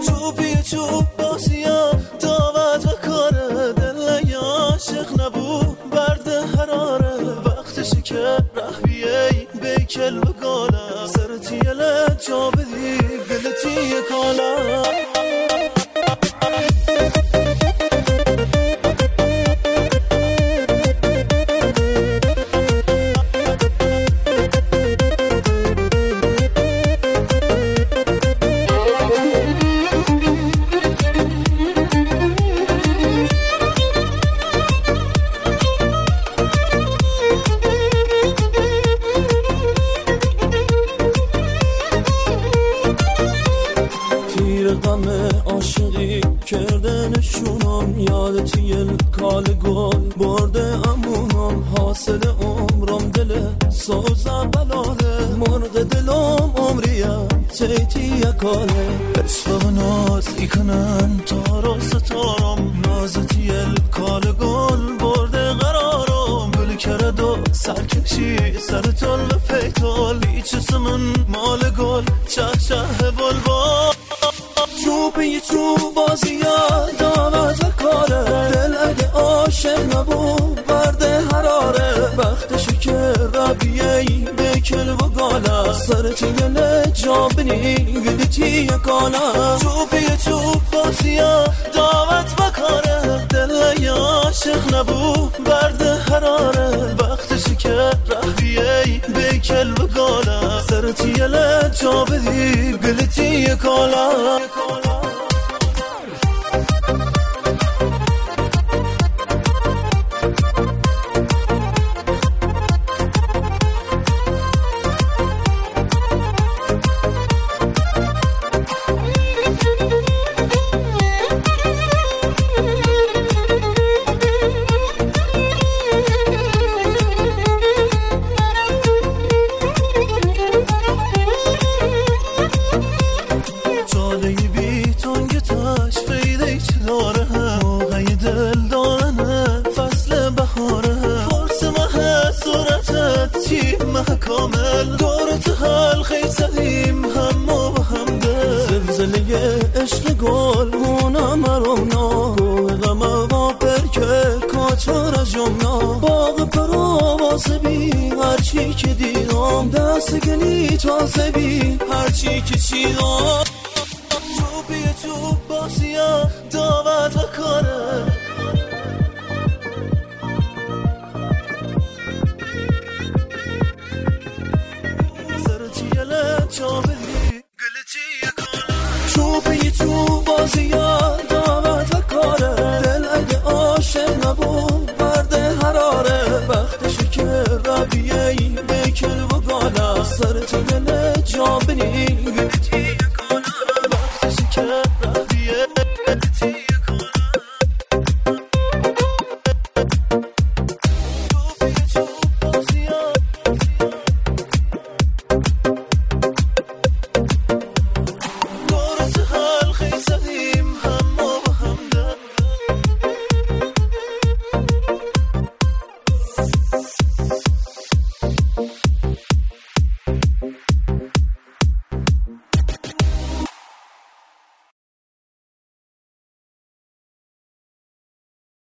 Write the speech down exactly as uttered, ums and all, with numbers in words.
چوبی چوب بازیا دعوت و کاره دل یا عاشق نبو برد حراره وقتشی که ره بیایی بیکل و گاله سرتی یله جا بدی گلتی کالا عاشقی کردنشونم یادتی کال گل برده امونم حاصل عمرم دل سوزا بلاله مرغ دلم عمریم تیتی کاله عشق ناز ایکنن تارو ستارم نازتی کال گل برده قرارم گل کرد و سرکشی سر تل و پیتال ایچ سمن مال گل چه چه بل با چوبی چوب بازیا دامت و کاره دل اگه عاشق نبو برده حراره وقتشو که ربیهی بکل و گالا سرتی گله جابنی گلیتی کالا چوبی چوب بازیا دامت و کاره دل یا عاشق نبو برده حراره وقتشو که ربیهی بکل و گالا سرتی گله جابنی گلیتی کالا کامل دورت حال خیلی سلیم هم و هم ده زلزله عشق گل مونا مرونا گوه غم و پرکه کاچار جمنا باغ پرواز بی هرچی که دیدم دست گلی تازه بی هرچی که چیدم چوبی چوب بازیا دعوت و کاره چوبی چوب بازیا دامت و کاره دل اگه عاشق نبو برده حراره وقتشو که ربیهی بکل و گالا سرت